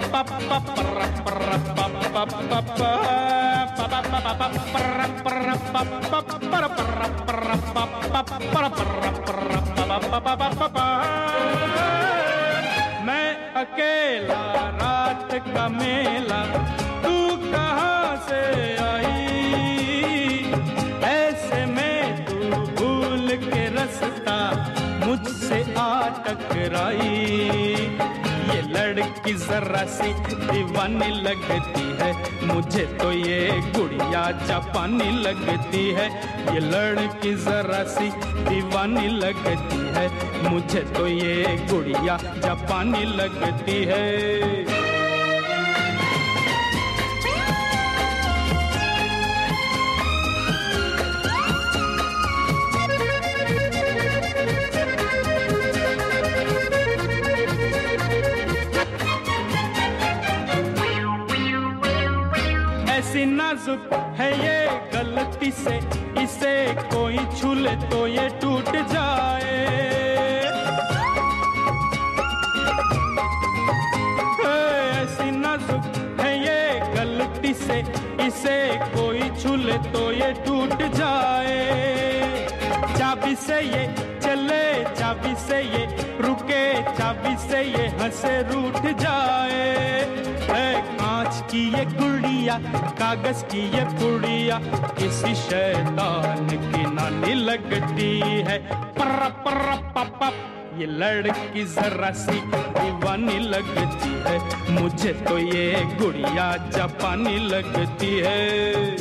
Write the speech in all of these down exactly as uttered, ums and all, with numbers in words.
मैं अकेला रात का मेला, तू कहाँ से आई? ऐसे में तू भूल के रास्ता मुझसे आ टकराई। ये लड़की जरा सी दीवानी लगती है, मुझे तो ये गुड़िया जापानी लगती है। ये लड़की जरा सी दीवानी लगती है, मुझे तो ये गुड़िया जापानी लगती है। ऐसी नाजुक है ये गलती से, इसे कोई छू ले तो ये टूट जाए। ऐसी नाजुक है ये गलती से, इसे कोई छू ले तो ये टूट जाए। चाबी से ये चले, चाबी से ये रुके, चाबी से ये हंसे रूठ जाए। कांच की ये गुड़िया, कागज की ये पुड़िया, किसी शैतान की नानी लगती है। पर्रा पर्रा पप, ये लड़की जरा सी दीवानी लगती है, मुझे तो ये गुड़िया जापानी लगती है।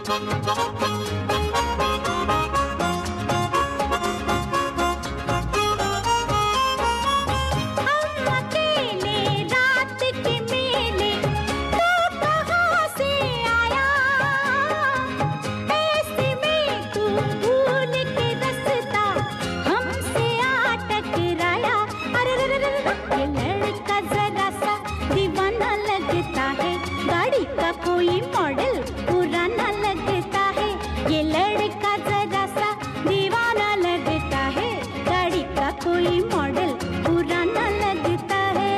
कोई मॉडल पुराना लगता है, ये लड़का जरा सा दीवाना लगता है। गाड़ी का कोई मॉडल पुराना लगता है।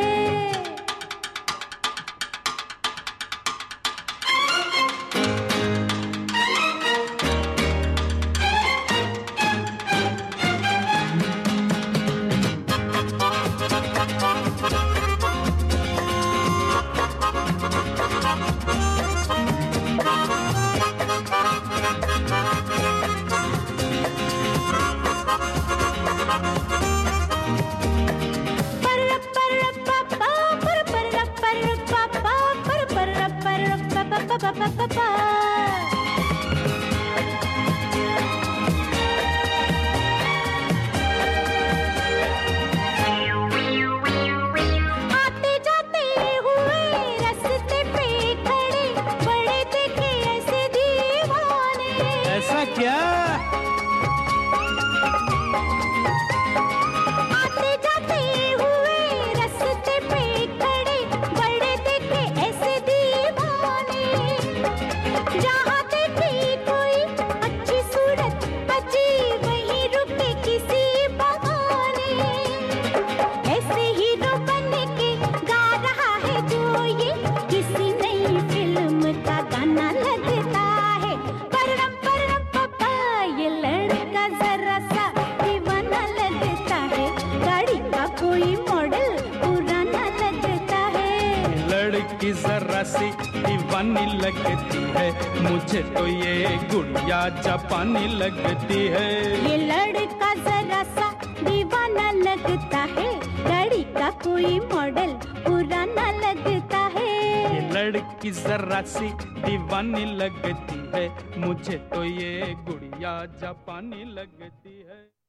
आते जाते हुए रास्ते पे खड़े, बड़े देखे ऐसे दीवाने। ऐसा क्या? आते जाते हुए रास्ते पे खड़े, बड़े देखे ऐसे दीवाने। जहाँ देखी कोई अच्छी सूरत बची, वहीं रुके किसी बहाने। ऐसे हीरो बन के गा रहा है जो ये, किसी नई फिल्म का गाना लगता है। पररम पररम पप्पा, ये लड़का जरा सा दीवाना लगता है। गाड़ी का कोई मॉडल पुराना लगता है। लड़की जरा सी दीवानी लगती है, मुझे तो ये गुड़िया जापानी लगती है। ये लड़का जरा सा दीवाना लगता है, गाड़ी का कोई मॉडल पुराना लगता है। ये लड़की जरा सी दीवानी लगती है, मुझे तो ये गुड़िया जापानी लगती है।